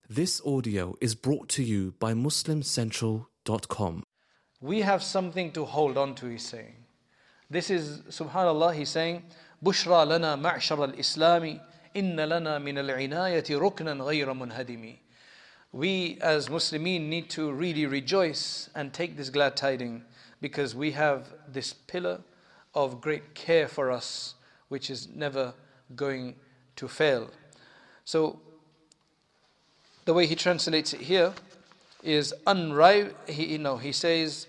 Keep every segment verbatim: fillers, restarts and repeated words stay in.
This audio is brought to you by muslim central dot com. We have something to hold on to, he's saying. This is, subhanAllah, he's saying, Bushra lana ma'shar al-Islami, inna lana min al-inayati ruknan ghayra munhadimi. We as Muslimin need to really rejoice and take this glad tiding, because we have this pillar of great care for us, which is never going to fail. So, the way he translates it here is unrivaled. He, you know, he says,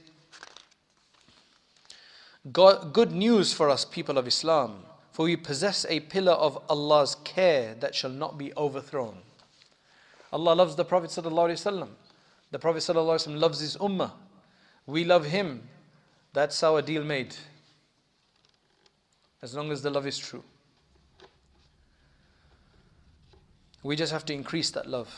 God, good news for us, people of Islam, for we possess a pillar of Allah's care that shall not be overthrown. Allah loves the Prophet ﷺ. The Prophet ﷺ loves his ummah. We love him. That's our deal made. As long as the love is true. We just have to increase that love.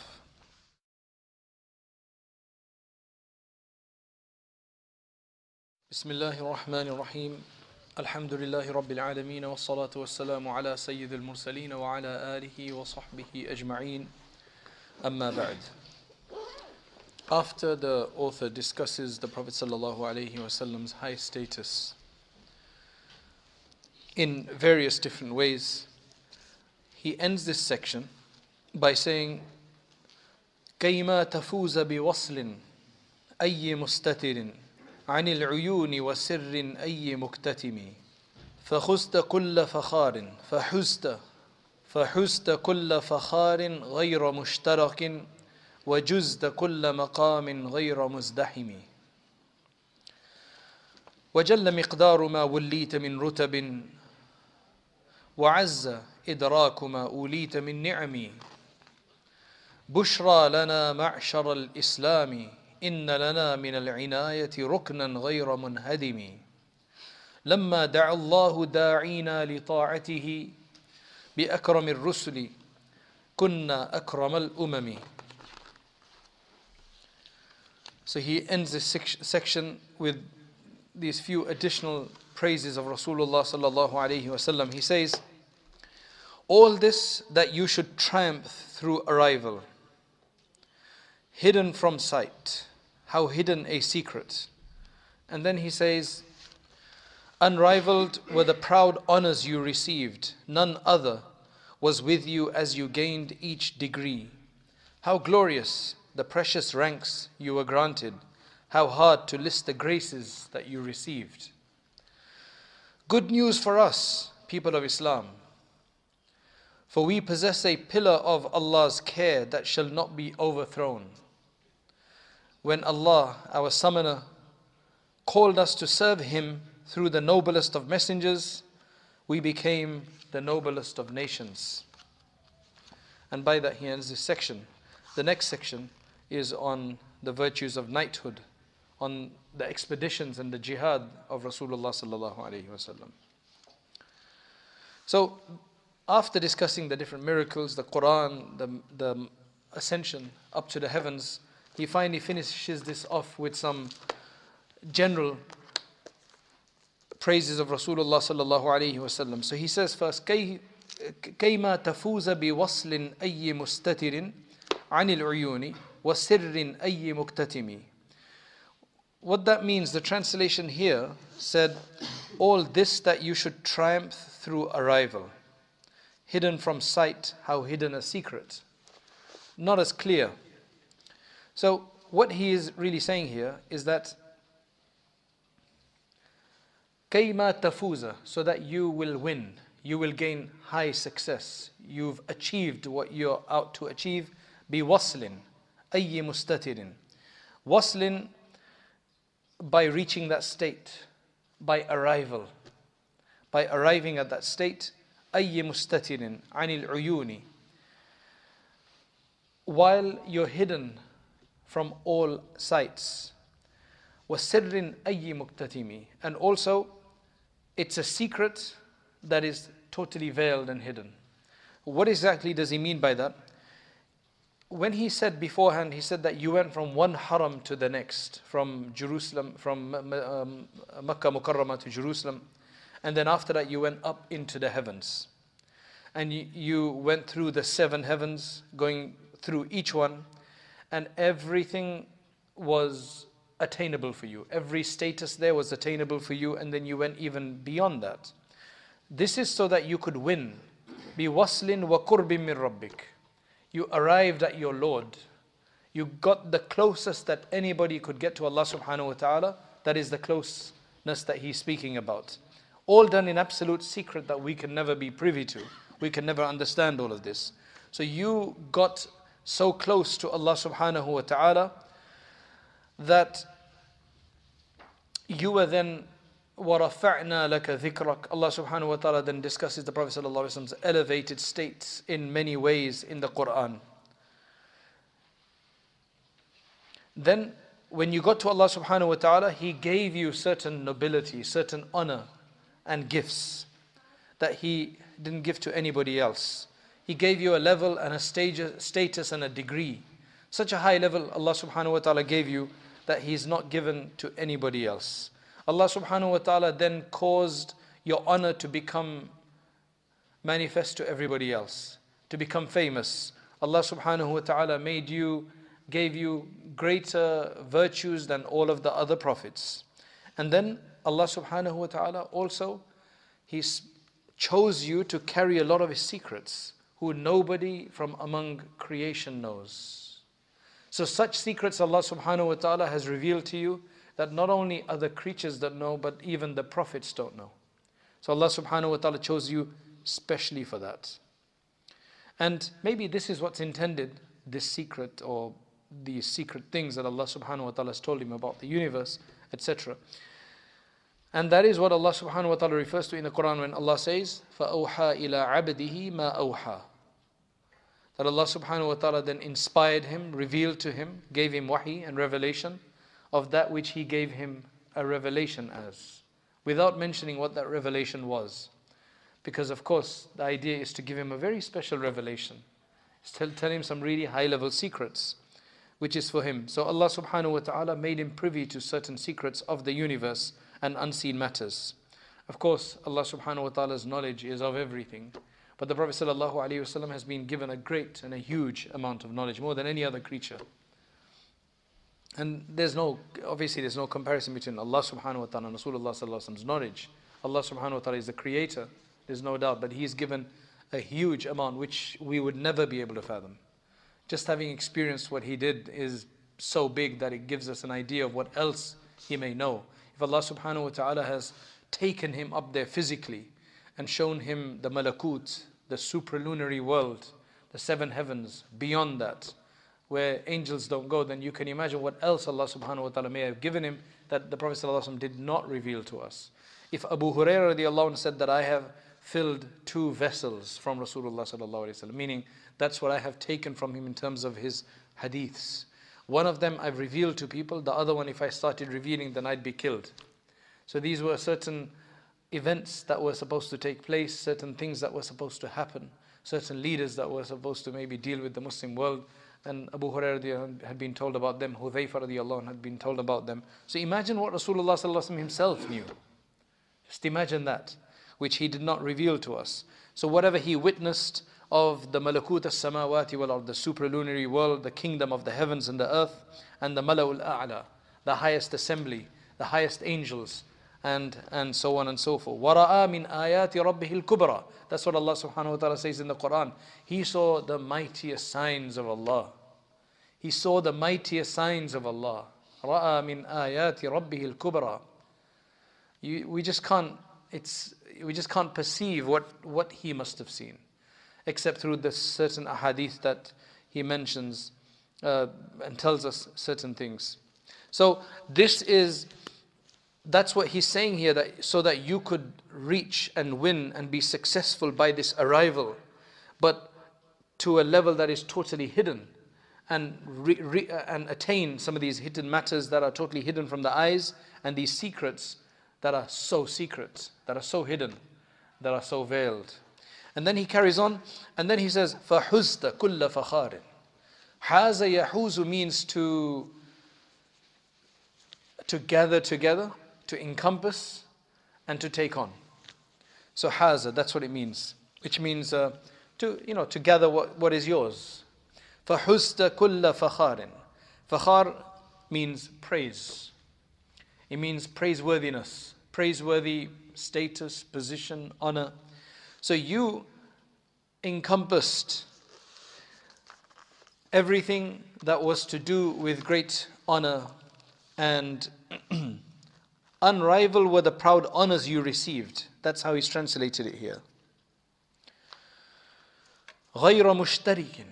Bismillahir Rahmanir Rahim. Alhamdulillahi Rabbil Alameen. Wa salatu wa salamu ala Sayyidil Mursaleen wa ala alihi wa sahbihi ajma'een. Amma ba'd. After the author discusses the Prophet sallallahu alaihi wasallam's high status in various different ways, he ends this section by saying, كَيْمَا تَفُوزَ بِوَصْلٍ أَيِّ مُسْتَتِرٍ عن العيون وسر أي مكتتم فخزت كل فخار فحزت فحزت كل فخار غير مشترك وجزت كل مقام غير مزدحم وجل مقدار ما وليت من رتب وعز إدراك ما أوليت من نعم بشرى لنا معشر الإسلام إن لنا من العناية ركنا غير منهدم لما دعا الله داعينا لطاعته بأكرم الرسل كنا أكرم الأمم. So he ends this section with these few additional praises of Rasulullah sallallahu alaihi wasallam. He says, all this that you should triumph through arrival, hidden from sight. How hidden a secret. And then he says, unrivaled were the proud honors you received. None other was with you as you gained each degree. How glorious the precious ranks you were granted. How hard to list the graces that you received. Good news for us, people of Islam. For we possess a pillar of Allah's care that shall not be overthrown. When Allah, our summoner, called us to serve Him through the noblest of messengers, we became the noblest of nations. And by that he ends this section. The next section is on the virtues of knighthood, on the expeditions and the jihad of Rasulullah sallallahu alaihi wasallam. So, after discussing the different miracles, the Quran, the, the ascension up to the heavens, he finally finishes this off with some general praises of Rasulullah sallallahu alaihi wasallam. So he says first, كَيْمَا تَفُوزَ بِوَصْلٍ أَيِّ مُسْتَتِرٍ عَنِ الْعُيُونِ وَسِرٍ أَيِّ مُكْتَتِمِ. What that means, the translation here said, all this that you should triumph through arrival. Hidden from sight, how hidden a secret. Not as clear. So what he is really saying here is that كَيْمَا تَفُوزَ, so that you will win, you will gain high success, you've achieved what you're out to achieve. بِوَصْلٍ أَيِّ مُسْتَتِرٍ. Waslin, by reaching that state, by arrival, by arriving at that state. أَيِّ مُسْتَتِرٍ عَنِ الْعُيُونِ, while you're hidden from all sights. وَسِرٍ أَيِّ مُكْتَتِمِ, and also it's a secret that is totally veiled and hidden. What exactly does he mean by that? When he said beforehand, he said that you went from one haram to the next, from Jerusalem, from um, Makkah Mukarramah to Jerusalem, and then after that you went up into the heavens. And you, you went through the seven heavens, going through each one, and everything was attainable for you. Every status there was attainable for you, and then you went even beyond that. This is so that you could win. بِوَصْلٍ وَقُرْبٍ مِّن رَبِّكَ. You arrived at your Lord. You got the closest that anybody could get to Allah subhanahu wa ta'ala. That is the closeness that He's speaking about. All done in absolute secret that we can never be privy to. We can never understand all of this. So you got so close to Allah subhanahu wa ta'ala that you were then وَرَفَعْنَا لَكَ ذِكْرَكَ. Allah subhanahu wa ta'ala then discusses the Prophet sallallahu alaihi wasallam's elevated states in many ways in the Quran. Then when you got to Allah subhanahu wa ta'ala, He gave you certain nobility, certain honor and gifts that He didn't give to anybody else. He gave you a level and a stage, status and a degree. Such a high level Allah subhanahu wa ta'ala gave you that He's not given to anybody else. Allah subhanahu wa ta'ala then caused your honor to become manifest to everybody else, to become famous. Allah subhanahu wa ta'ala made you, gave you greater virtues than all of the other prophets. And then Allah subhanahu wa ta'ala also, He chose you to carry a lot of His secrets, who nobody from among creation knows. So such secrets Allah subhanahu wa ta'ala has revealed to you that not only other creatures don't know, but even the prophets don't know. So Allah subhanahu wa ta'ala chose you specially for that. And maybe this is what's intended, this secret or these secret things that Allah subhanahu wa ta'ala has told him about the universe, et cetera. And that is what Allah subhanahu wa ta'ala refers to in the Quran when Allah says, فَأَوْحَى إِلَىٰ عَبْدِهِ مَا أَوْحَى. That Allah subhanahu wa ta'ala then inspired him, revealed to him, gave him wahi and revelation of that which He gave him a revelation as, without mentioning what that revelation was. Because of course, the idea is to give him a very special revelation. Tell, tell him some really high level secrets, which is for him. So Allah subhanahu wa ta'ala made him privy to certain secrets of the universe and unseen matters. Of course, Allah subhanahu wa ta'ala's knowledge is of everything. But the Prophet sallallahu alaihi wasallam has been given a great and a huge amount of knowledge, more than any other creature. And there's no, obviously there's no comparison between Allah subhanahu wa ta'ala and Rasulullah sallallahu alaihi wasallam's knowledge. Allah subhanahu wa ta'ala is the creator, there's no doubt, but He's given a huge amount which we would never be able to fathom. Just having experienced what He did is so big that it gives us an idea of what else He may know. If Allah subhanahu wa ta'ala has taken him up there physically and shown him the malakut, the supralunary world, the seven heavens, beyond that, where angels don't go, then you can imagine what else Allah subhanahu wa ta'ala may have given him that the Prophet sallallahu alaihi wasallam did not reveal to us. If Abu Hurairah radiallahu anhu said that I have filled two vessels from Rasulullah sallallahu alaihi wasallam, meaning that's what I have taken from him in terms of his hadiths. One of them I've revealed to people, the other one if I started revealing then I'd be killed. So these were certain events that were supposed to take place, certain things that were supposed to happen, certain leaders that were supposed to maybe deal with the Muslim world. And Abu Hurairah had been told about them, Hudhayfa radiallahu anhu had been told about them. So imagine what Rasulullah sallallahu alaihi wasallam himself knew. Just imagine that, which he did not reveal to us. So whatever he witnessed of the malakut as-samawati wal ard, the supralunary world, the kingdom of the heavens and the earth, and the mala'ul a'la, the highest assembly, the highest angels, and and so on and so forth. وَرَآ مِنْ آيَاتِ رَبِّهِ الْكُبْرَى. That's what Allah subhanahu wa ta'ala says in the Quran. He saw the mightiest signs of Allah. He saw the mightiest signs of Allah. رَآ مِنْ آيَاتِ رَبِّهِ الْكُبْرَى. You, we just can't, it's, we just can't perceive what, what he must have seen, except through the certain ahadith that he mentions uh, and tells us certain things. So this is, that's what he's saying here, that so that you could reach and win and be successful by this arrival, but to a level that is totally hidden, and re, re, and attain some of these hidden matters that are totally hidden from the eyes, and these secrets that are so secret, that are so hidden, that are so veiled. And then he carries on, and then he says, فَحُزْتَ كُلَّ فَخَارٍ. حَازَ يَحُوزُ means to, to gather together, to encompass, and to take on. So haza, that's what it means, which means uh, to, you know, to gather what, what is yours. فَحُسْتَ كُلَّ فَخَارٍ. Fakhar means praise. It means praiseworthiness, praiseworthy status, position, honor. So you encompassed everything that was to do with great honor, and unrivaled were the proud honors you received. That's how he's translated it here. غَيْرَ مُشْتَرِكٍ.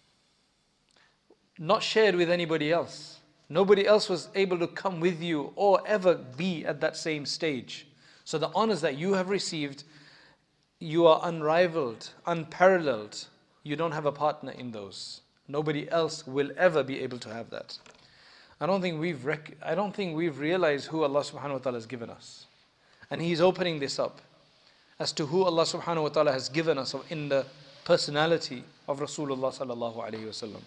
Not shared with anybody else. Nobody else was able to come with you or ever be at that same stage. So the honors that you have received, you are unrivaled, unparalleled. You don't have a partner in those. Nobody else will ever be able to have that. I don't think we've rec- I don't think we've realized who Allah subhanahu wa ta'ala has given us. And He's opening this up as to who Allah subhanahu wa ta'ala has given us in the personality of Rasulullah sallallahu alayhi wa sallam.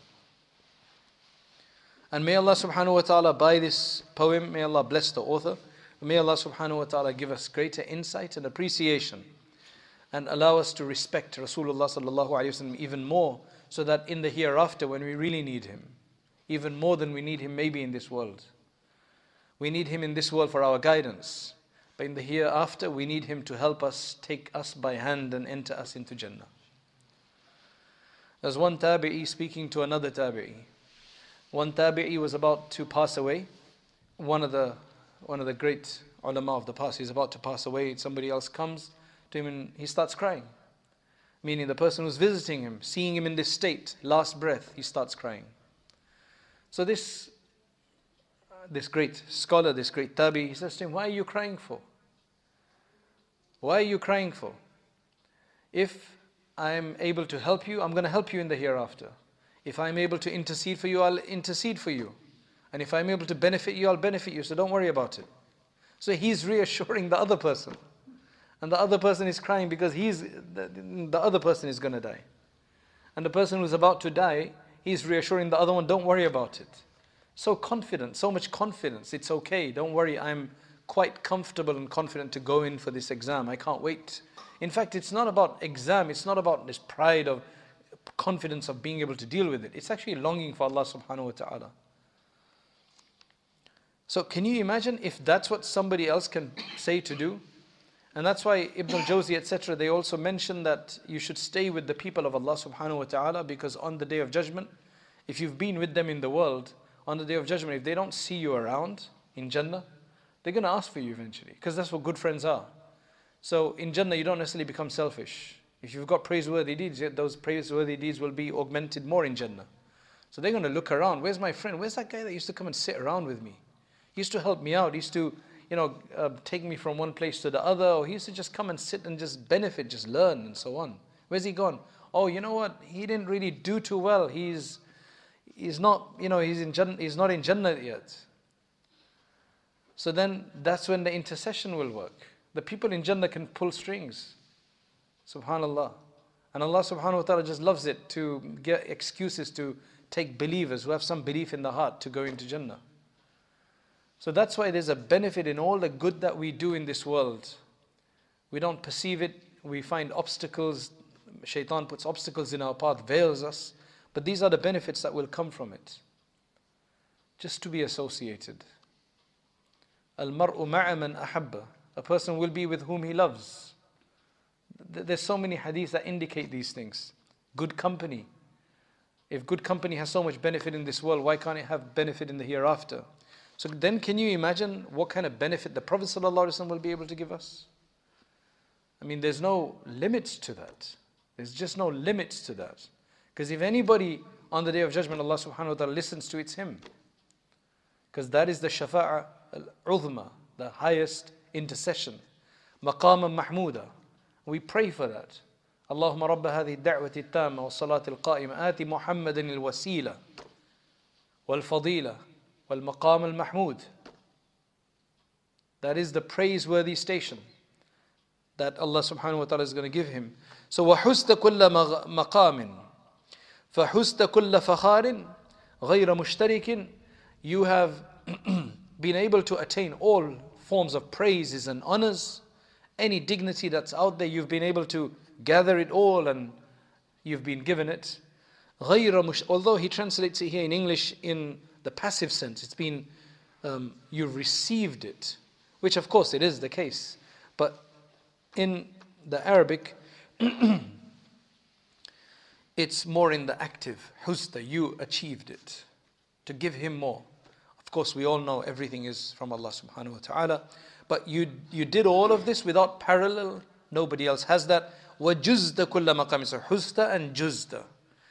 And may Allah subhanahu wa ta'ala, by this poem, may Allah bless the author. May Allah subhanahu wa ta'ala give us greater insight and appreciation, and allow us to respect Rasulullah sallallahu alayhi wa sallam even more, so that in the hereafter, when we really need him, even more than we need him maybe in this world. We need him in this world for our guidance, but in the hereafter we need him to help us, take us by hand and enter us into Jannah. There's one tabi'i speaking to another tabi'i. One tabi'i was about to pass away. One of the one of the great ulama of the past, he's about to pass away. Somebody else comes to him and he starts crying. Meaning the person who's visiting him, seeing him in this state, last breath, he starts crying. So this, this great scholar, this great tabi, he says to him, why are you crying for? Why are you crying for? If I'm able to help you, I'm going to help you in the hereafter. If I'm able to intercede for you, I'll intercede for you. And if I'm able to benefit you, I'll benefit you. So don't worry about it. So he's reassuring the other person. And the other person is crying because he's the, the other person is going to die. And the person who's about to die, he's reassuring the other one, don't worry about it. So confident, so much confidence. It's okay, don't worry, I'm quite comfortable and confident to go in for this exam. I can't wait. In fact, it's not about exam, it's not about this pride of confidence of being able to deal with it. It's actually longing for Allah subhanahu wa ta'ala. So can you imagine if that's what somebody else can say to do? And that's why Ibn al-Jawzi, et cetera, they also mention that you should stay with the people of Allah subhanahu wa ta'ala, because on the day of judgment, if you've been with them in the world, on the day of judgment, if they don't see you around in Jannah, they're going to ask for you eventually, because that's what good friends are. So in Jannah, you don't necessarily become selfish. If you've got praiseworthy deeds, those praiseworthy deeds will be augmented more in Jannah. So they're going to look around. Where's my friend? Where's that guy that used to come and sit around with me? He used to help me out. He used to, you know, uh, take me from one place to the other. Or he used to just come and sit and just benefit, just learn and so on. Where's he gone? Oh, you know what? He didn't really do too well. He's, he's not, you know, he's in Jannah, he's not in Jannah yet. So then that's when the intercession will work. The people in Jannah can pull strings. Subhanallah. And Allah subhanahu wa ta'ala just loves it to get excuses to take believers who have some belief in the heart to go into Jannah. So that's why there's a benefit in all the good that we do in this world. We don't perceive it, we find obstacles, shaitan puts obstacles in our path, veils us, but these are the benefits that will come from it. Just to be associated. Al-mar'u ma'a man ahabba. A person will be with whom he loves. There's so many hadiths that indicate these things. Good company. If good company has so much benefit in this world, why can't it have benefit in the hereafter? So then can you imagine what kind of benefit the Prophet ﷺ will be able to give us? I mean, there's no limits to that. There's just no limits to that. Because if anybody on the Day of Judgment, Allah subhanahu wa ta'ala listens to, it's him. Because that is the shafa'a al-uzma, the highest intercession. Maqama mahmuda. We pray for that. Allahumma rabba hadhi da'wati tamma wa salati al-qa'ima ati Muhammadan al-wasila wal-fadila wal-maqam al-mahmud. That is the praiseworthy station that Allah subhanahu wa ta'ala is going to give him. So وَحُسْتَ كُلَّ مَقَامٍ فَحُسْتَ كُلَّ فَخَارٍ غَيْرَ مُشْتَرِكٍ. You have been able to attain all forms of praises and honors. Any dignity that's out there, you've been able to gather it all and you've been given it. غَيْرَ مُشْ Although he translates it here in English in the passive sense, it's been, um, you've received it, which of course it is the case. But in the Arabic, it's more in the active. Husta, you achieved it. To give him more. Of course, we all know everything is from Allah subhanahu wa ta'ala. But you you did all of this without parallel. Nobody else has that. وَجُزْدَ كُلَّ مَقَامٍ. So Husta and Juzda.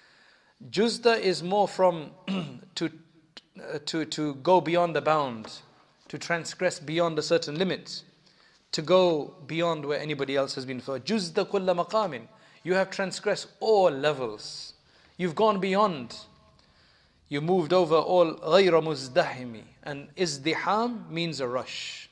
Juzda is more from to, uh, to, to go beyond the bound. To transgress beyond a certain limit. To go beyond where anybody else has been for. Juzda kulla maqamin. You have transgressed all levels. You've gone beyond. You moved over all غَيْرَ مُزْدَحِمِ. And izdiham means a rush.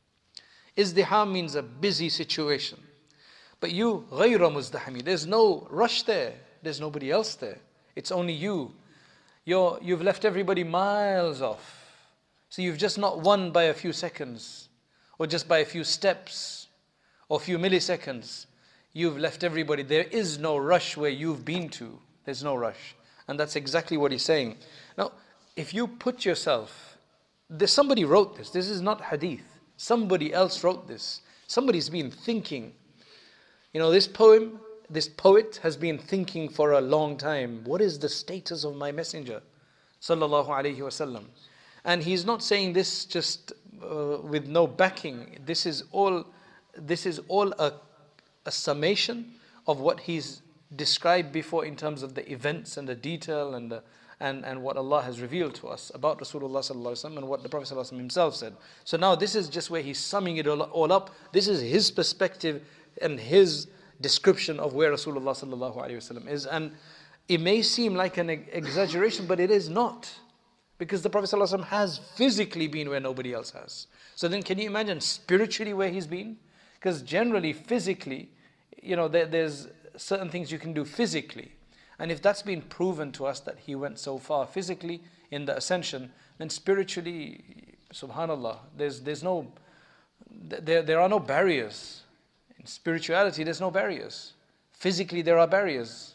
Izdiham means a busy situation. But you, غَيْرَ مُزْدَحِمِ. There's no rush there. There's nobody else there. It's only you. You're, you've left everybody miles off. So you've just not won by a few seconds. Or just by a few steps. Or a few milliseconds. You've left everybody. There is no rush where you've been to. There's no rush. And that's exactly what he's saying. Now, if you put yourself, there's somebody wrote this. This is not hadith. Somebody else wrote this. Somebody's been thinking. You know, this poem, this poet has been thinking for a long time. What is the status of my messenger? Sallallahu alayhi wasallam. And he's not saying this just uh, with no backing. This is all, this is all a, a summation of what he's described before in terms of the events and the detail and the, and, and what Allah has revealed to us about Rasulullah sallallahu alaihi wasallam and what the Prophet sallallahu alaihi wasallam himself said. So now this is just where he's summing it all, all up. This is his perspective and his description of where Rasulullah sallallahu alaihi wasallam is. And it may seem like an exaggeration, but it is not. Because the Prophet sallallahu alaihi wasallam has physically been where nobody else has. So then can you imagine spiritually where he's been? Because generally, physically, you know, there, there's certain things you can do physically. And if that's been proven to us that he went so far physically in the ascension, then spiritually, subhanallah, there's there's no, there, there are no barriers. In spirituality, there's no barriers. Physically, there are barriers.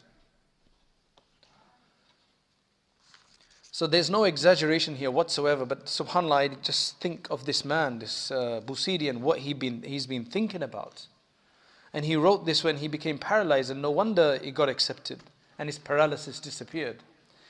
So there's no exaggeration here whatsoever, but subhanallah, I just think of this man, this uh, Busiri, and what he been, he's been thinking about. And he wrote this when he became paralyzed, and no wonder it got accepted and his paralysis disappeared.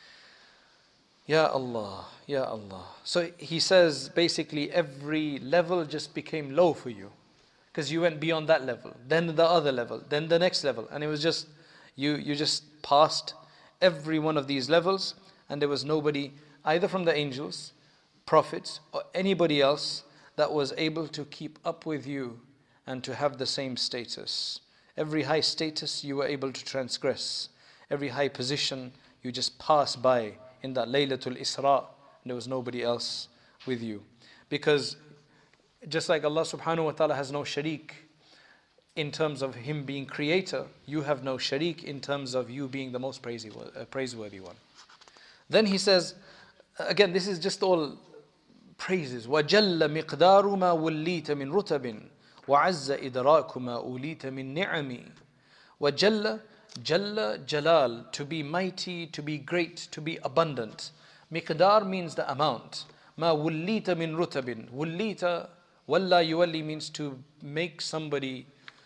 Ya Allah, Ya Allah. So he says basically every level just became low for you because you went beyond that level, then the other level, then the next level, and it was just, you, you just passed every one of these levels, and there was nobody either from the angels, prophets, or anybody else that was able to keep up with you and to have the same status. Every high status you were able to transgress. Every high position you just passed by in that Laylatul Isra, and there was nobody else with you. Because just like Allah subhanahu wa ta'ala has no sharik in terms of him being creator, you have no sharik in terms of you being the most praiseworthy one. Then he says, again, this is just all praises. وَجَلَّ مِقْدَارُ مَا وُلِّيتَ مِنْ رُتَبٍ وَعَزَّ إِدْرَاكُ مَا أُولِيتَ مِنْ نِعَمِ. وَجَلَّ, Jalla, Jalal, to be mighty, to be great, to be abundant. Miqdar means the amount. Ma wullita min rutabin. Wullita, walla yuwalli means to make somebody,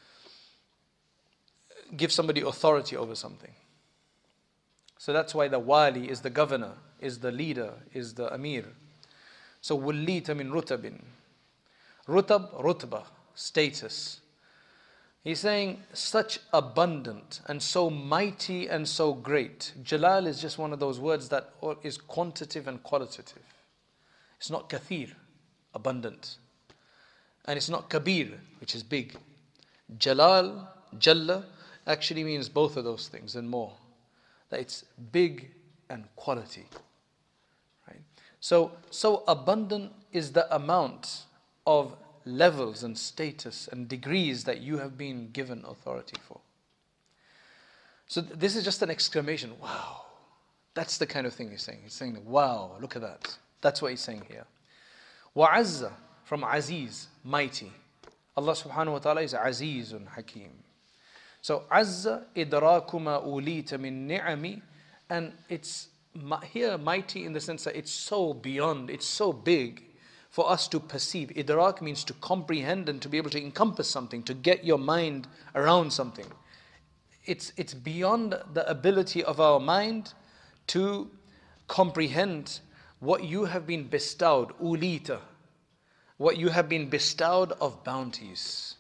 give somebody authority over something. So that's why the wali is the governor, is the leader, is the amir. So wullita min rutabin. Rutab, rutba, status. He's saying such abundant and so mighty and so great. Jalal is just one of those words that is quantitative and qualitative. It's not kathir, abundant. And it's not kabir, which is big. Jalal, Jalla, actually means both of those things and more. That it's big and quality. Right? So, so abundant is the amount of levels and status and degrees that you have been given authority for. So th- this is just an exclamation. Wow. That's the kind of thing he's saying. He's saying, wow, look at that. That's what he's saying here. Wa'azza, from Aziz, mighty. Allah subhanahu wa ta'ala is Azizun Hakim. So Azza idraku ma ulita min ni'ami, And it's here mighty in the sense that it's so beyond, it's so big for us to perceive. Idrak means to comprehend and to be able to encompass something, to get your mind around something. It's, it's beyond the ability of our mind to comprehend what you have been bestowed, ulita, what you have been bestowed of bounties.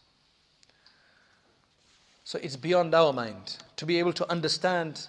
So it's beyond our mind to be able to understand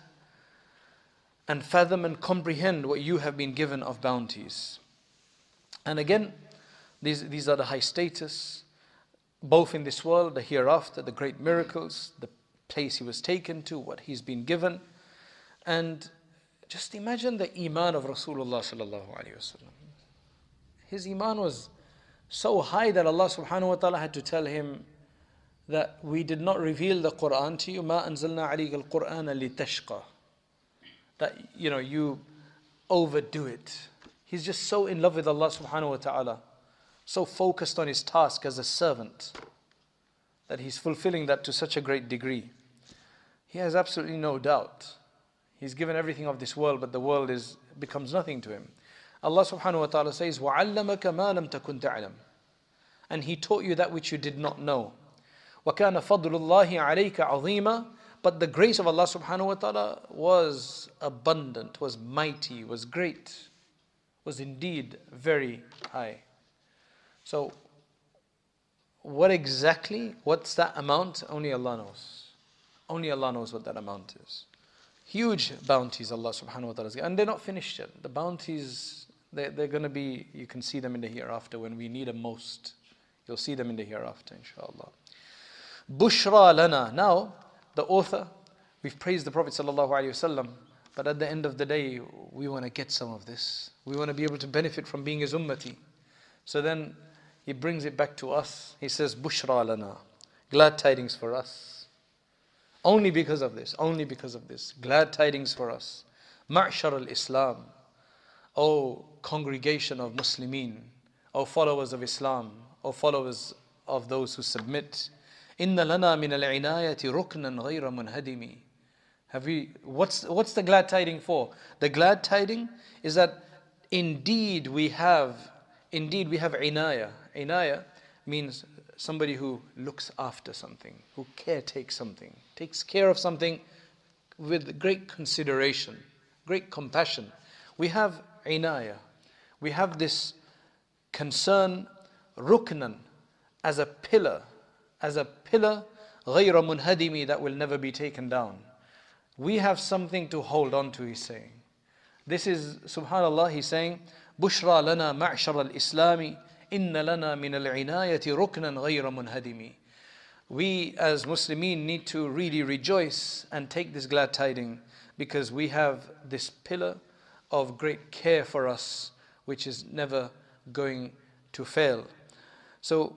and fathom and comprehend what you have been given of bounties. And again, these, these are the high status, both in this world, the hereafter, the great miracles, the place he was taken to, what he's been given. And just imagine the iman of Rasulullah sallallahu alaihi wasallam. His iman was so high that Allah subhanahu wa ta'ala had to tell him that we did not reveal the Quran to you, ma anzalna alayka al-Qur'ana litashqa. That, you know, you overdo it. He's just so in love with Allah subhanahu wa ta'ala, so focused on his task as a servant, that he's fulfilling that to such a great degree. He has absolutely no doubt. He's given everything of this world, but the world is becomes nothing to him. Allah subhanahu wa ta'ala says, وَعَلَّمَكَ مَا لَمْ تَكُنْ تَعْلَمْ. And he taught you that which you did not know. وَكَانَ فَضْلُ اللَّهِ عَلَيْكَ عَظِيمًا. But the grace of Allah subhanahu wa ta'ala was abundant, was mighty, was great, was indeed very high. So, what exactly, what's that amount? Only Allah knows. Only Allah knows what that amount is. Huge bounties Allah subhanahu wa ta'ala has given. And they're not finished yet. The bounties, they're, they're going to be, you can see them in the hereafter when we need them most. You'll see them in the hereafter, inshallah. Bushra lana. Now, the author, we've praised the Prophet sallallahu alaihi wasallam, but at the end of the day, we want to get some of this. We want to be able to benefit from being his ummati. So then he brings it back to us. He says, Bushra lana. Glad tidings for us. Only because of this, only because of this. Glad tidings for us. Ma'shar al-Islam. O congregation of Muslimin. O followers of Islam. O followers of those who submit. Inna lana min al-inayati ruknan ghayra munhadimi. Have we, what's, what's the glad tiding for? The glad tiding is that indeed we have, indeed we have inaya. Inaya means somebody who looks after something, who caretakes something, takes care of something with great consideration, great compassion. We have inaya. We have this concern, ruknan, as a pillar, as a pillar, غَيْرَ مُنْهَدِمِ, that will never be taken down. We have something to hold on to, he's saying. This is, subhanallah, he's saying, بُشْرَى لَنَا مَعْشَرَ الْإِسْلَامِ إِنَّ لَنَا مِنَ الْعِنَايَةِ رُكْنًا غَيْرَ مُنْهَدِمِ. We as Muslimin need to really rejoice and take this glad tiding, because we have this pillar of great care for us, which is never going to fail. So,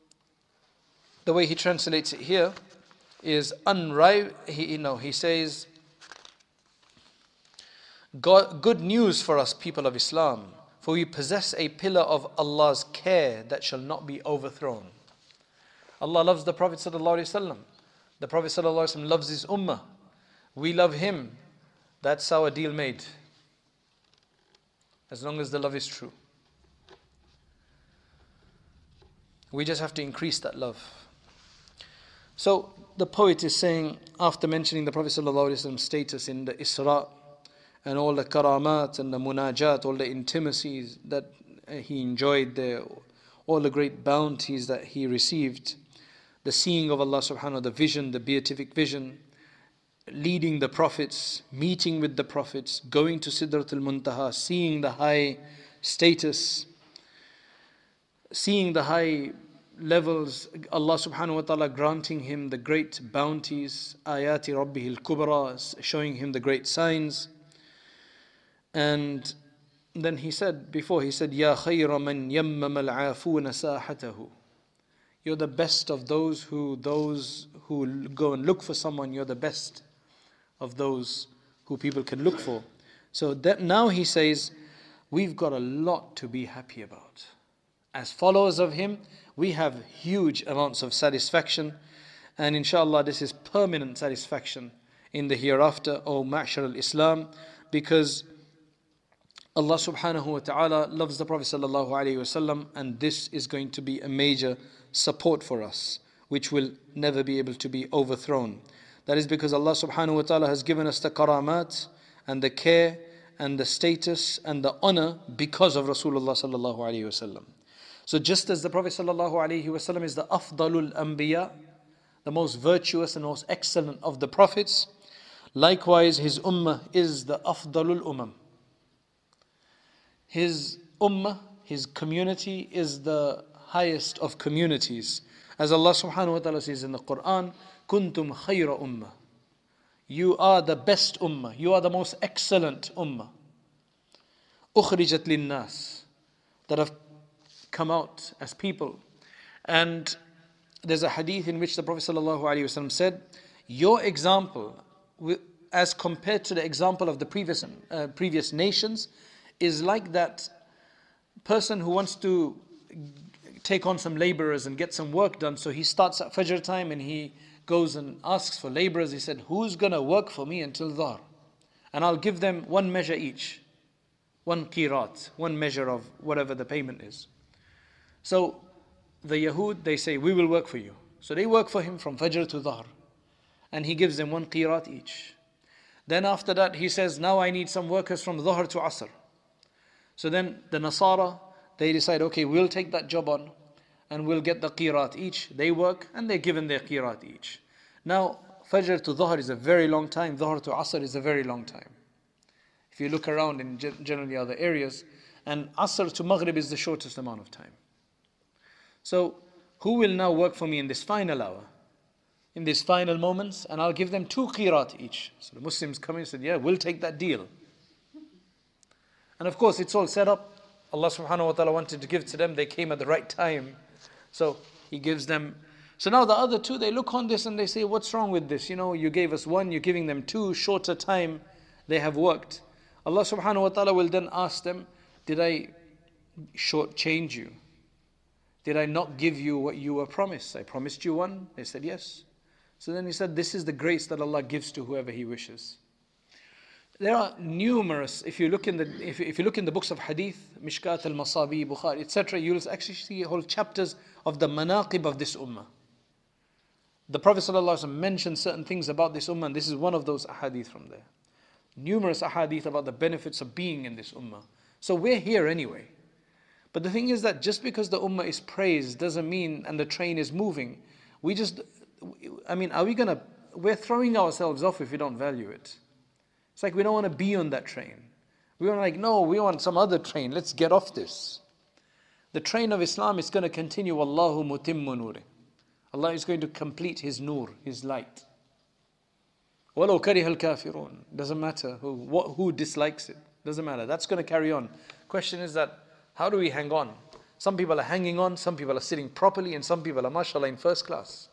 the way he translates it here is unrivaled. He, you know, he says, God, good news for us, people of Islam, for we possess a pillar of Allah's care that shall not be overthrown. Allah loves the Prophet sallallahu alaihi wasallam. The Prophet sallallahu alaihi wasallam loves his ummah. We love him. That's our deal made. As long as the love is true. We just have to increase that love. So the poet is saying, after mentioning the Prophet ﷺ's status in the Isra and all the karamat and the munajat, all the intimacies that he enjoyed there, all the great bounties that he received, the seeing of Allah subhanahu wa ta'ala, the vision, the beatific vision, leading the prophets, meeting with the prophets, going to Sidratul Muntaha, seeing the high status, seeing the high levels, Allah subhanahu wa ta'ala granting him the great bounties, ayati rabbihil kubra, showing him the great signs. And then he said, before he said, Ya khayra man yammama al-afuna sahatahu. You're the best of those who, those who go and look for someone, you're the best of those who people can look for. So that now he says, we've got a lot to be happy about. As followers of him, we have huge amounts of satisfaction, and inshallah this is permanent satisfaction in the hereafter. O Ma'shar al-Islam, because Allah subhanahu wa ta'ala loves the Prophet sallallahu alaihi wasallam, and this is going to be a major support for us, which will never be able to be overthrown. That is because Allah subhanahu wa ta'ala has given us the karamat and the care and the status and the honor because of Rasulullah sallallahu alaihi wasallam. So just as the Prophet sallallahu alaihi wasallam is the afdalul anbiya, the most virtuous and most excellent of the prophets, likewise his ummah is the afdalul umam. His ummah, his community is the highest of communities. As Allah subhanahu wa ta'ala says in the Quran, kuntum khayra ummah. You are the best ummah. You are the most excellent ummah. Ukhrijat linnas. That have come out as people. And there's a hadith in which the Prophet sallallahu alaihi wasallam said, your example, as compared to the example of the previous uh, previous nations, is like that person who wants to take on some laborers and get some work done. So he starts at Fajr time and he goes and asks for laborers. He said, who's going to work for me until Dhahr? And I'll give them one measure each. One qirat, one measure of whatever the payment is. So the Yahud, they say, we will work for you. So they work for him from Fajr to Dhahr. And he gives them one qirat each. Then after that he says, now I need some workers from Dhahr to Asr. So then the Nasara, they decide, okay, we'll take that job on and we'll get the qirat each. They work and they're given their qirat each. Now, Fajr to Dhahr is a very long time. Dhahr to Asr is a very long time. If you look around in generally other areas, and Asr to Maghrib is the shortest amount of time. So, who will now work for me in this final hour? In these final moments, and I'll give them two qirat each. So the Muslims come in and said, yeah, we'll take that deal. And of course, it's all set up. Allah subhanahu wa ta'ala wanted to give to them. They came at the right time. So He gives them. So now the other two, they look on this and they say, what's wrong with this? You know, you gave us one, you're giving them two, shorter time they have worked. Allah subhanahu wa ta'ala will then ask them, did I shortchange you? Did I not give you what you were promised? I promised you one. They said, yes. So then He said, this is the grace that Allah gives to whoever He wishes. There are numerous, if you look in the if, if you look in the books of hadith, Mishkat al-Masabi, Bukhari, et cetera, you'll actually see whole chapters of the manaqib of this ummah. The Prophet ﷺ mentioned certain things about this ummah, and this is one of those ahadith from there. Numerous ahadith about the benefits of being in this ummah. So we're here anyway. But the thing is that just because the ummah is praised doesn't mean, and the train is moving, we just, I mean, are we gonna, we're throwing ourselves off if we don't value it. It's like we don't want to be on that train. We want like, no, we want some other train. Let's get off this. The train of Islam is going to continue. Wallahu mutimmu nuri. Allah is going to complete His nur, His light. Walau kariha al-kafirun. Doesn't matter who, what, who dislikes it. Doesn't matter. That's going to carry on. Question is that, how do we hang on? Some people are hanging on, some people are sitting properly, and some people are, mashallah, in first class.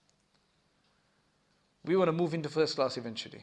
We want to move into first class eventually,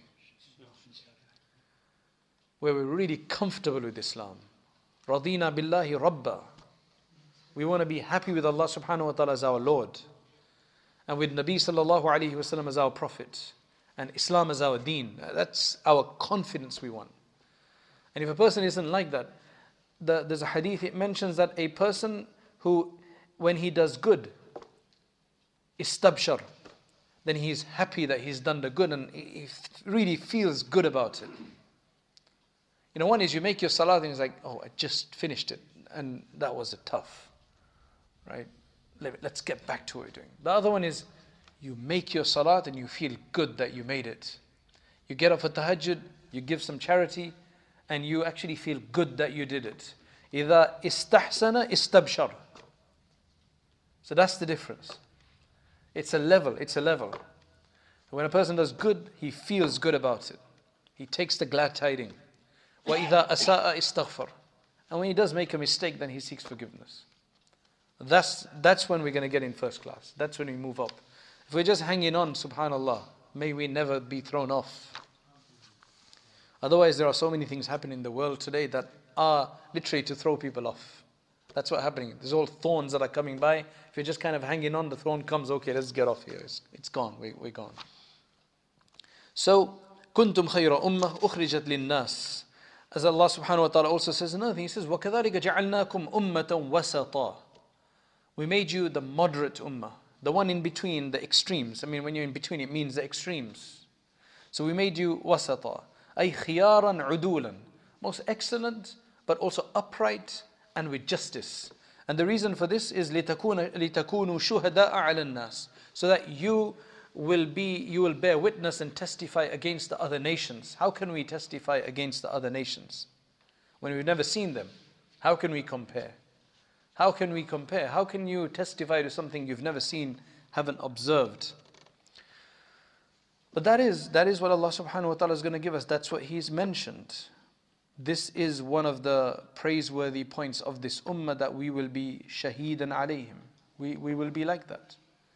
where we're really comfortable with Islam. Radina billahi rabba. We want to be happy with Allah subhanahu wa ta'ala as our Lord, and with Nabi sallallahu alayhi wa sallam as our Prophet, and Islam as our deen. That's our confidence we want. And if a person isn't like that, the, there's a hadith, it mentions that a person who, when he does good, istabshar, then he's happy that he's done the good and he really feels good about it. You know, one is you make your salat and it's like, oh, I just finished it. And that was a tough, right? Let's get back to what we're doing. The other one is you make your salat and you feel good that you made it. You get up for tahajjud, you give some charity, and you actually feel good that you did it. إِذَا إِسْتَحْسَنَ إِسْتَبْشَرَ. So that's the difference. It's a level, it's a level. When a person does good, he feels good about it. He takes the glad tiding. وَإِذَا أَسَاءَ إِسْتَغْفَرَ. And when he does make a mistake, then he seeks forgiveness. That's, that's when we're going to get in first class. That's when we move up. If we're just hanging on, subhanallah, may we never be thrown off. Otherwise, there are so many things happening in the world today that are literally to throw people off. That's what's happening. There's all thorns that are coming by. If you're just kind of hanging on, the thorn comes, okay, let's get off here. It's, it's gone, we, we're gone. So, كنتم خير أمة أخرجت للناس. As Allah subhanahu wa ta'ala also says another thing, He says, وَكَذَلِكَ جَعَلْنَاكُمْ أُمَّةً وَسَطًا. We made you the moderate ummah, the one in between the extremes. I mean, when you're in between, it means the extremes. So we made you wasata, ay khiyaran udulan, most excellent, but also upright and with justice. And the reason for this is لِتَكُونُ شُهَدَاءَ عَلَى النَّاسِ, so that you will be, you will bear witness and testify against the other nations. How can we testify against the other nations when we've never seen them? How can we compare? How can we compare? How can you testify to something you've never seen, haven't observed? But that is that is what Allah subhanahu wa ta'ala is going to give us. That's what He's mentioned. This is one of the praiseworthy points of this ummah, that we will be shaheedan alayhim. We, we will be like that.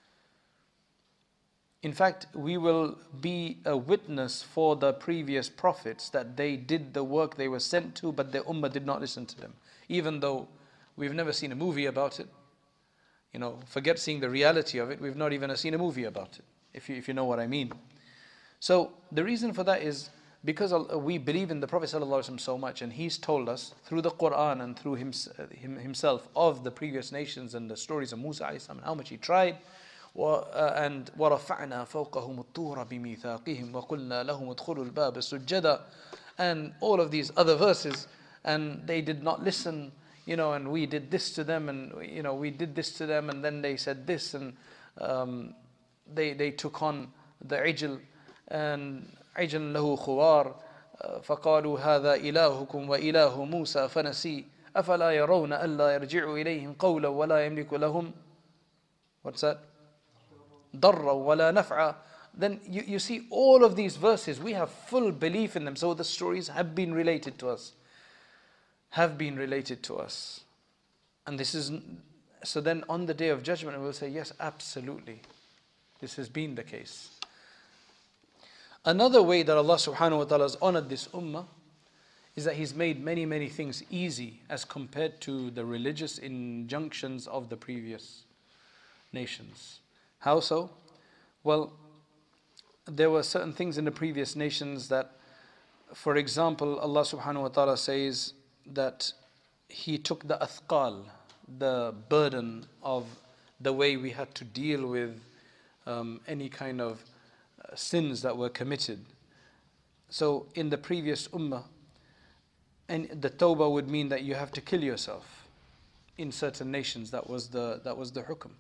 In fact, we will be a witness for the previous prophets that they did the work they were sent to, but their ummah did not listen to them. Even though we've never seen a movie about it. You know, forget seeing the reality of it, we've not even seen a movie about it, if you, if you know what I mean. So the reason for that is because we believe in the Prophet ﷺ so much, and he's told us through the Quran and through him, himself of the previous nations and the stories of Musa alayhi salam, and how much he tried. And وَرَفَعْنَا فَوْقَهُمُ الطُّورَ بِمِيثَاقِهِمْ وَقُلْنَا لَهُمُ ادْخُلُوا الْبَابَ سُجَّدًا, and all of these other verses, and they did not listen, you know, and we did this to them, and you know, we did this to them, and then they said this, and um, they they took on the ijl, and عجل له خوار فقالوا هذا إلهكم وإله موسى فنسي أفلا يرون ألا يرجع إليهم قولا ولا يملك لهم, what's that, ضرا ولا نفعا. Then you, you see all of these verses, we have full belief in them. So the stories have been related to us, have been related to us. And this is, so then on the day of judgment we'll say, yes, absolutely, this has been the case. Another way that Allah subhanahu wa ta'ala has honored this ummah is that He's made many, many things easy as compared to the religious injunctions of the previous nations. How so? Well, there were certain things in the previous nations that, for example, Allah subhanahu wa ta'ala says that He took the athqal, the burden of the way we had to deal with um, any kind of sins that were committed. So in the previous ummah, and the tawbah would mean that you have to kill yourself. In certain nations, that was the that was the hukum.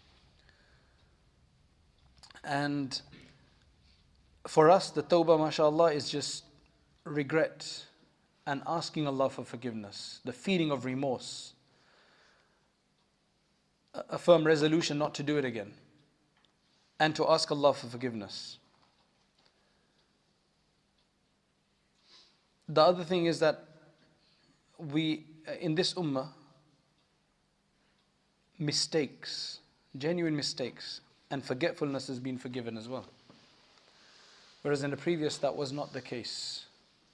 And for us, the tawbah, mashallah, is just regret and asking Allah for forgiveness, the feeling of remorse, a firm resolution not to do it again, and to ask Allah for forgiveness. The other thing is that we, in this ummah, mistakes, genuine mistakes, and forgetfulness has been forgiven as well. Whereas in the previous, that was not the case.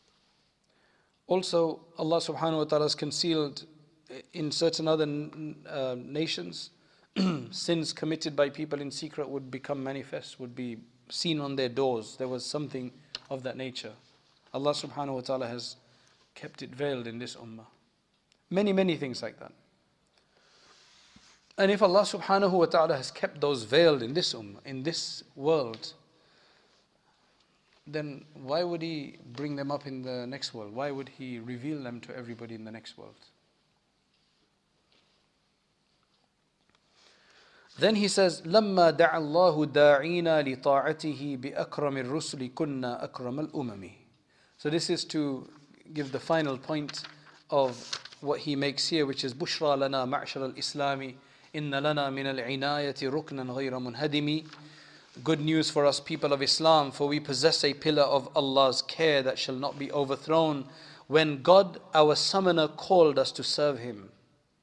Also, Allah subhanahu wa ta'ala has concealed in certain other uh, nations, sins committed by people in secret would become manifest, would be seen on their doors. There was something of that nature. Allah subhanahu wa ta'ala has kept it veiled in this ummah. Many, many things like that. And if Allah subhanahu wa ta'ala has kept those veiled in this ummah, in this world, then why would He bring them up in the next world? Why would He reveal them to everybody in the next world? Then He says, لَمَّا دَعَ اللَّهُ دَاعِينَا لِطَاعَتِهِ بِأَكْرَمِ الرُّسُلِ كُنَّا أَكْرَمَ الْأُمَمِ. So this is to give the final point of what He makes here, which is بُشْرَى لَنَا مَعْشَرَ الْإِسْلَامِ إِنَّ لَنَا مِنَ الْعِنَايَةِ رُكْنًا غَيْرَ مُنْهَدِمِ. Good news for us people of Islam, for we possess a pillar of Allah's care that shall not be overthrown when God, our summoner, called us to serve Him.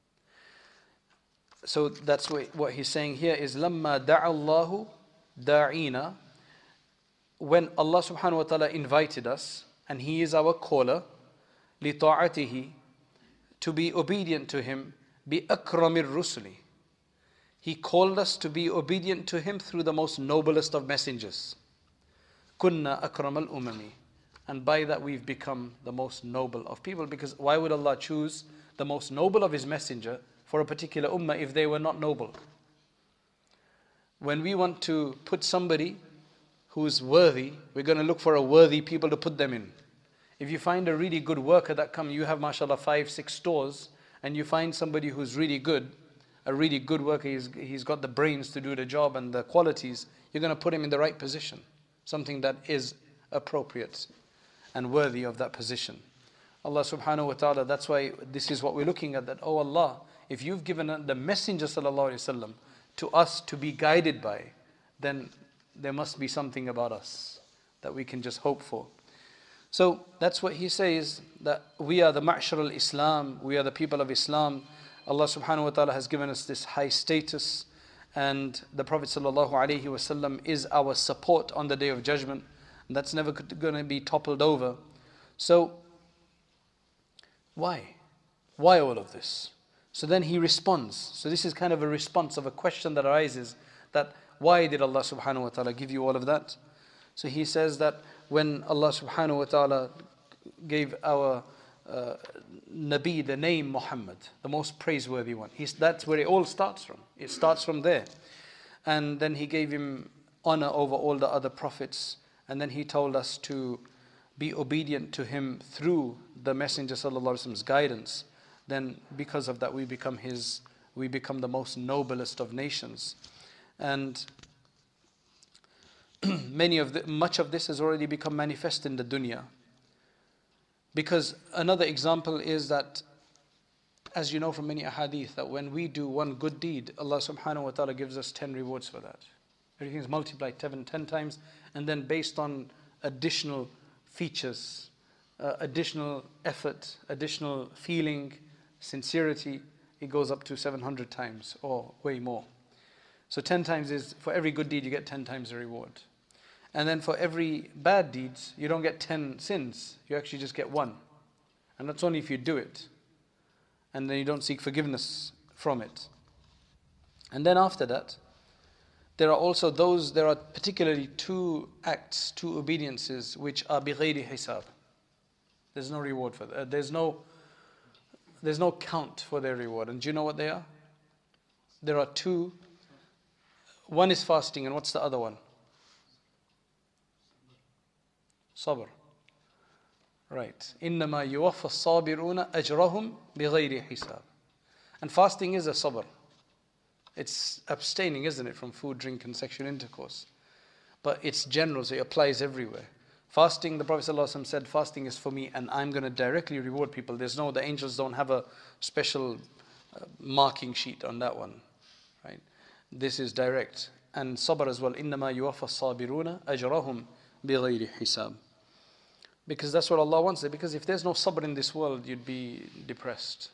So that's what He's saying here is لَمَّا دَعَ اللَّهُ دَاعِينَا. When Allah subhanahu wa ta'ala invited us, and He is our caller, لِطَاعَتِهِ, to be obedient to Him, بِأَكْرَمِ الرُّسُلِ. He called us to be obedient to Him through the most noblest of messengers. كُنَّا أَكْرَمَ الْأُمَمِ. And by that we've become the most noble of people. Because why would Allah choose the most noble of His messenger for a particular ummah if they were not noble? When we want to put somebody who's worthy, we're going to look for a worthy people to put them in. If you find a really good worker that come, you have mashallah five, six stores, and you find somebody who's really good, a really good worker, he's, he's got the brains to do the job and the qualities, you're going to put him in the right position. Something that is appropriate and worthy of that position. Allah subhanahu wa ta'ala, that's why this is what we're looking at, that, oh Allah, if you've given the Messenger sallallahu alayhi wa sallam to us to be guided by, then there must be something about us that we can just hope for. So that's what he says, that we are the ma'shar al-Islam, we are the people of Islam. Allah subhanahu wa ta'ala has given us this high status, and the Prophet sallallahu alaihi wasallam is our support on the Day of Judgment. And that's never going to be toppled over. So why? Why all of this? So then he responds. So this is kind of a response of a question that arises, that why did Allah subhanahu wa ta'ala give you all of that? So he says that when Allah subhanahu wa ta'ala gave our uh, Nabi the name Muhammad, the most praiseworthy one, he's, that's where it all starts from. It starts from there. And then he gave him honor over all the other prophets. And then he told us to be obedient to him through the Messenger sallallahu alaihi wasallam's guidance. Then because of that we become his, we become the most noblest of nations. And many of the, much of this has already become manifest in the dunya. Because another example is that, as you know from many ahadith, that when we do one good deed, Allah subhanahu wa ta'ala gives us ten rewards for that. Everything is multiplied ten, ten times, and then based on additional features, uh, additional effort, additional feeling, sincerity, it goes up to seven hundred times or way more. So ten times is, for every good deed you get ten times the reward. And then for every bad deeds, you don't get ten sins, you actually just get one. And that's only if you do it. And then you don't seek forgiveness from it. And then after that, there are also those, there are particularly two acts, two obediences which are bighayri hisab. There's no reward for that. There's no, there's no count for their reward. And do you know what they are? There are two. One is fasting, and what's the other one? Sabr. Right. إِنَّمَا يُوَفَّ الصَّابِرُونَ أَجْرَهُمْ بِغَيْرِ حِسَابٍ. And fasting is a sabr. It's abstaining, isn't it, from food, drink and sexual intercourse. But it's general, so it applies everywhere. Fasting, the Prophet ﷺ said, fasting is for me and I'm going to directly reward people. There's no, the angels don't have a special uh, marking sheet on that one. Right? This is direct. And sabr as well. إِنَّمَا يُوَفَّ الصَّابِرُونَ أَجْرَهُمْ بِغَيْرِ حِسَابٍ. Because that's what Allah wants. Because if there's no sabr in this world, you'd be depressed.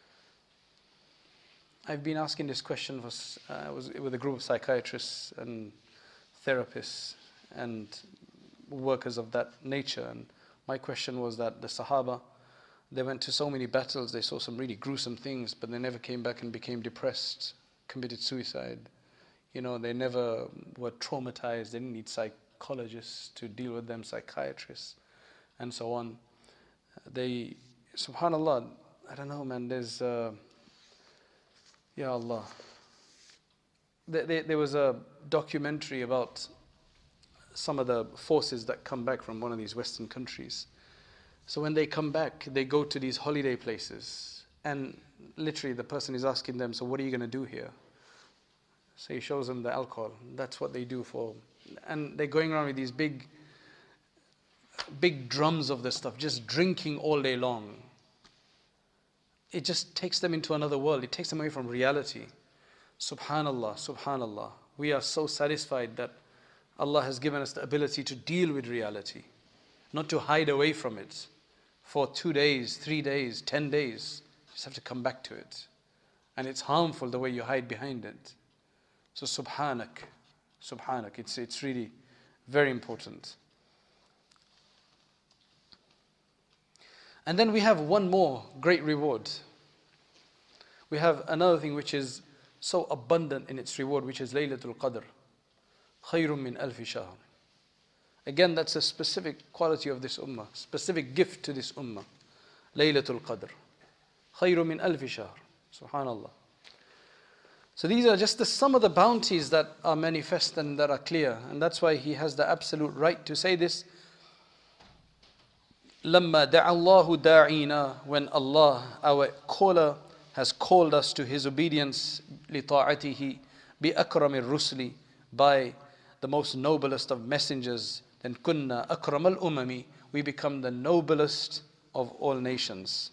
I've been asking this question for, uh, I was with a group of psychiatrists and therapists and workers of that nature. And my question was that the Sahaba, they went to so many battles, they saw some really gruesome things, but they never came back and became depressed, committed suicide. You know, they never were traumatized. They didn't need psychologists to deal with them, psychiatrists, and so on. They, subhanallah, I don't know, man, there's, uh, Ya Allah. There, there, there was a documentary about some of the forces that come back from one of these Western countries. So when they come back, they go to these holiday places, and literally the person is asking them, so what are you going to do here? So he shows them the alcohol. That's what they do for, and they're going around with these big, big drums of this stuff, just drinking all day long. It just takes them into another world. It takes them away from reality. Subhanallah, subhanallah. We are so satisfied that Allah has given us the ability to deal with reality, not to hide away from it for two days, three days, ten days. You just have to come back to it. And it's harmful the way you hide behind it. So subhanak, subhanak. It's, it's really very important. And then we have one more great reward. We have another thing which is so abundant in its reward, which is Laylatul Qadr. خَيْرٌ مِّنْ أَلْفِ شَهْرٍ. Again, that's a specific quality of this ummah, specific gift to this ummah. Laylatul Qadr. Khayru min alfi shahr. Subhanallah. So these are just the, some of the bounties that are manifest and that are clear. And that's why he has the absolute right to say this. لَمَّا دَعَ اللَّهُ دَاعِينَا, when Allah, our caller, has called us to His obedience, لِطَاعَتِهِ بِأَكْرَمِ الرُّسْلِ, by the most noblest of messengers, then kunna akram al-umami, we become the noblest of all nations.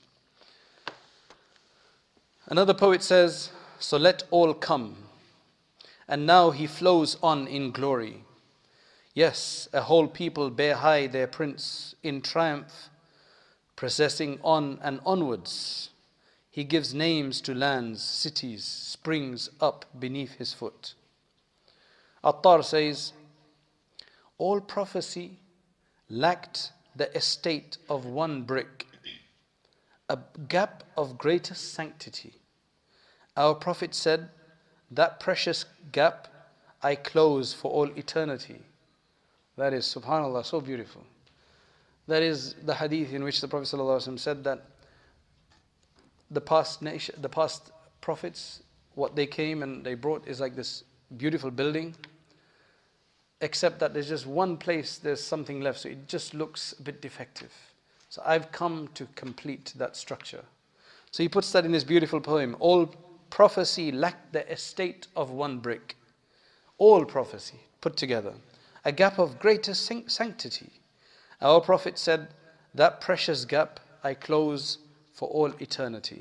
Another poet says, so let all come, and now he flows on in glory. Yes, a whole people bear high their prince in triumph, processing on and onwards. He gives names to lands, cities, springs up beneath his foot. Attar says, all prophecy lacked the estate of one brick, a gap of greatest sanctity. Our Prophet said, that precious gap I close for all eternity. That is, subhanAllah, so beautiful. That is the hadith in which the Prophet ﷺ said that the past nation, the past prophets, what they came and they brought is like this beautiful building, except that there's just one place there's something left, so it just looks a bit defective. So I've come to complete that structure. So he puts that in his beautiful poem. All prophecy lacked the estate of one brick. All prophecy put together, a gap of greatest sanctity. Our Prophet said, that precious gap I close for all eternity.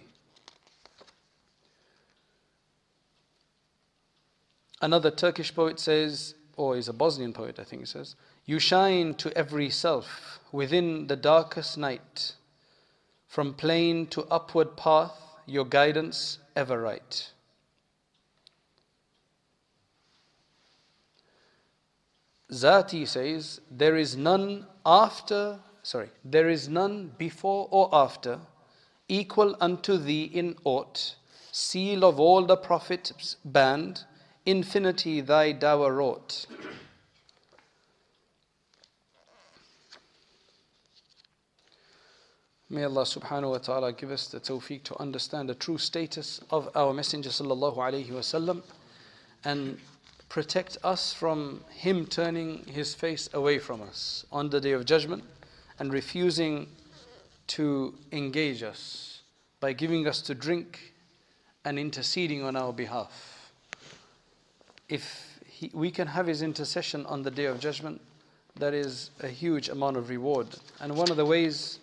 Another Turkish poet says, or is a Bosnian poet, I think he says, you shine to every self within the darkest night. From plain to upward path, your guidance ever right. Zati says, there is none after, sorry, there is none before or after, equal unto thee in aught, seal of all the prophets' band, infinity thy dower wrought. May Allah subhanahu wa ta'ala give us the tawfiq to understand the true status of our Messenger sallallahu alayhi wa sallam and protect us from him turning his face away from us on the Day of Judgment and refusing to engage us by giving us to drink and interceding on our behalf. If he, we can have his intercession on the Day of Judgment, that is a huge amount of reward. And one of the ways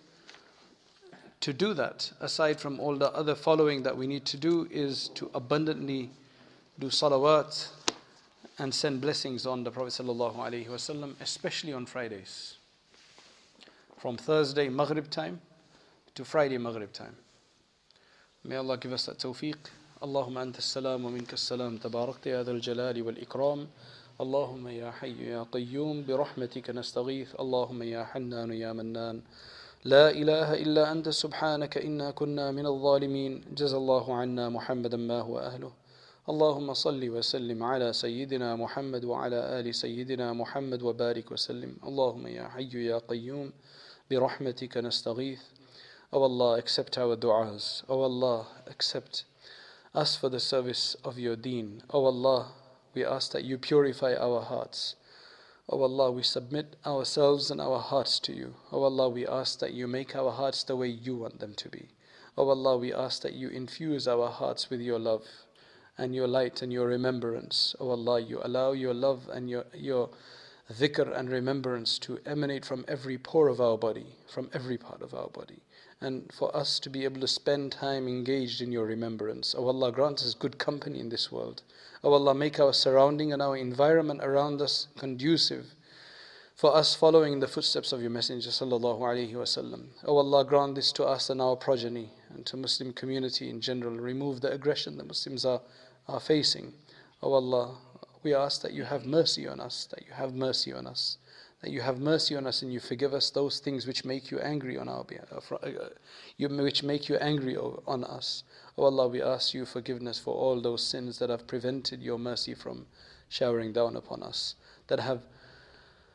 to do that, aside from all the other following that we need to do, is to abundantly do salawat and send blessings on the Prophet sallallahu alaihi wasallam, especially on Fridays, from Thursday Maghrib time to Friday Maghrib time. May Allah give us that tawfiq. اللهم أنت السلام ومنك السلام تباركت يا ذا الجلال والإكرام اللهم يا حي يا قيوم برحمتك نستغيث اللهم يا حنان يا منان لا إله إلا أنت سبحانك إنا كنا من الظالمين جزا الله عنا محمدا ما هو أهله اللهم صل وسلم على سيدنا محمد وعلى آل سيدنا محمد وبارك وسلم اللهم يا حي يا قيوم برحمتك نستغيث. O Allah, accept our du'as. O Allah, accept us for the service of your deen. O Allah, we ask that you purify our hearts. O Allah, we submit ourselves and our hearts to you. O Allah, we ask that you make our hearts the way you want them to be. O Allah, we ask that you infuse our hearts with your love and your light and your remembrance. O Allah, you allow your love and your, your dhikr and remembrance to emanate from every pore of our body, from every part of our body. And for us to be able to spend time engaged in your remembrance. O Allah, grant us good company in this world. O Allah, make our surrounding and our environment around us conducive for us following the footsteps of your Messenger sallallahu alaihi wasallam. O Allah, grant this to us and our progeny and to Muslim community in general. Remove the aggression that Muslims are, are facing. O Allah, we ask that you have mercy on us, that you have mercy on us. That you have mercy on us and you forgive us those things which make you angry on our behalf, which make you angry on us. O Allah, we ask you forgiveness for all those sins that have prevented your mercy from showering down upon us, that have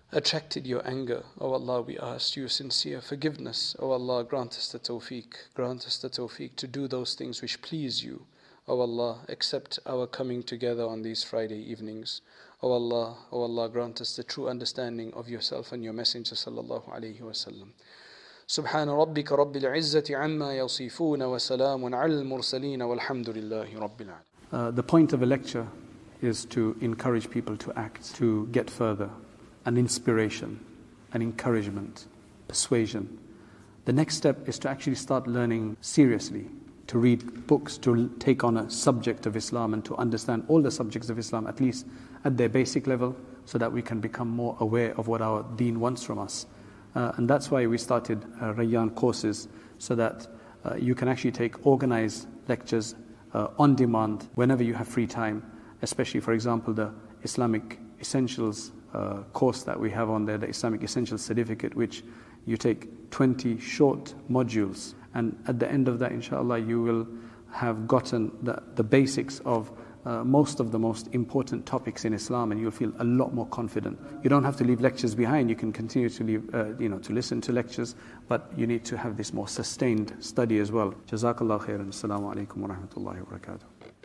attracted your anger. O Allah, we ask you sincere forgiveness. O Allah, grant us the tawfiq, grant us the tawfiq to do those things which please you. O Allah, accept our coming together on these Friday evenings. O Allah, O Allah, grant us the true understanding of yourself and your Messenger sallallahu alayhi wa sallam. سبحان ربك رب العزة عما يصفون وسلام على المرسلين والحمد لله رب العالمين. Uh, the point of a lecture is to encourage people to act, to get further, an inspiration, an encouragement, persuasion. The next step is to actually start learning seriously, to read books, to take on a subject of Islam and to understand all the subjects of Islam, at least at their basic level, so that we can become more aware of what our deen wants from us. Uh, and that's why we started uh, Rayyan courses, so that uh, you can actually take organized lectures uh, on demand whenever you have free time, especially, for example, the Islamic Essentials uh, course that we have on there, the Islamic Essentials Certificate, which you take twenty short modules, and at the end of that, inshallah, you will have gotten the, the basics of Uh, most of the most important topics in Islam, and you'll feel a lot more confident. You don't have to leave lectures behind. You can continue to leave, uh, you know, to listen to lectures, but you need to have this more sustained study as well. Jazakallah khairan. Assalamu alaikum wa rahmatullahi wa barakatuh.